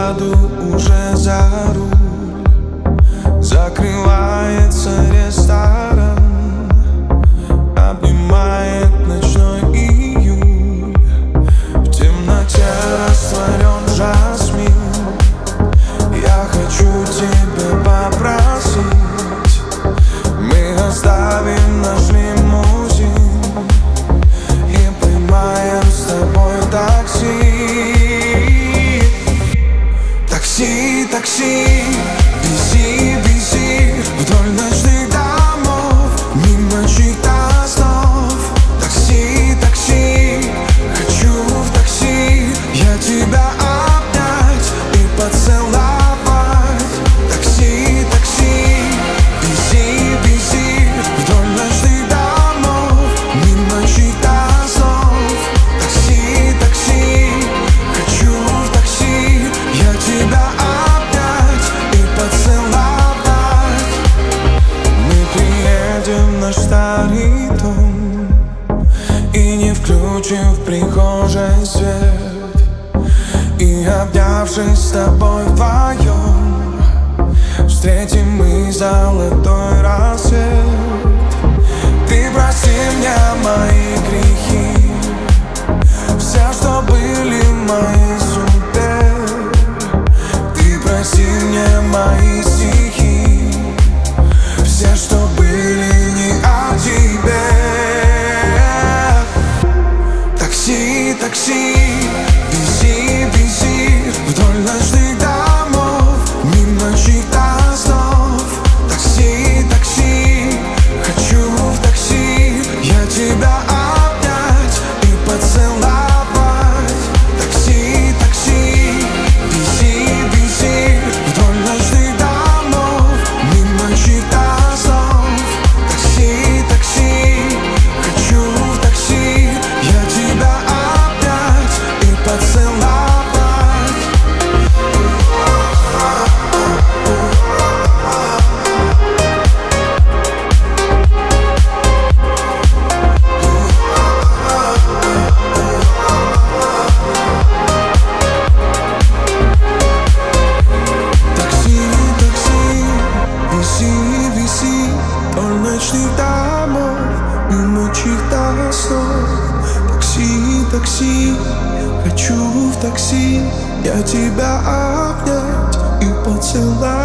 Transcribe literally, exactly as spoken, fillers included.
сяду уже за руль. Закрывается ресторан, обнимает ночной июль. В темноте растворен жасмин. Я хочу тебя попросить, мы оставим наш лимузин и поймаем с тобой такси. Такси, такси, вези, вези вдоль ночных домов, мимо чьих-то снов. Такси, такси, хочу в такси я тебя обнять и поцеловать. Такси, такси, вези, вези вдоль ночных домов, мимо чьих-то снов. Такси, такси, хочу в такси я тебя обнять и поцеловать. Мы приедем в наш старый дом и не включим в прихожей свет, и обнявшись с тобой вдвоем встретим мы золотой рассвет. Ты прости мне мои грехи, все, что были в моей судьбе. Ты прости мне мои стихи, все, что были не о тебе. Такси, такси, вези, вези вдоль ночных домов, мимо чьих-то снов. Такси, такси, хочу в такси я тебя обнять и поцеловать. Такси, такси, вези, вези вдоль ночных домов, мимо чьих-то снов. Такси, такси, хочу в такси я тебя обнять и поцеловать. Такси, такси, вези, вези вдоль ночных домов, мимо чьих-то снов. Такси, такси, хочу в такси я тебя обнять и поцеловать.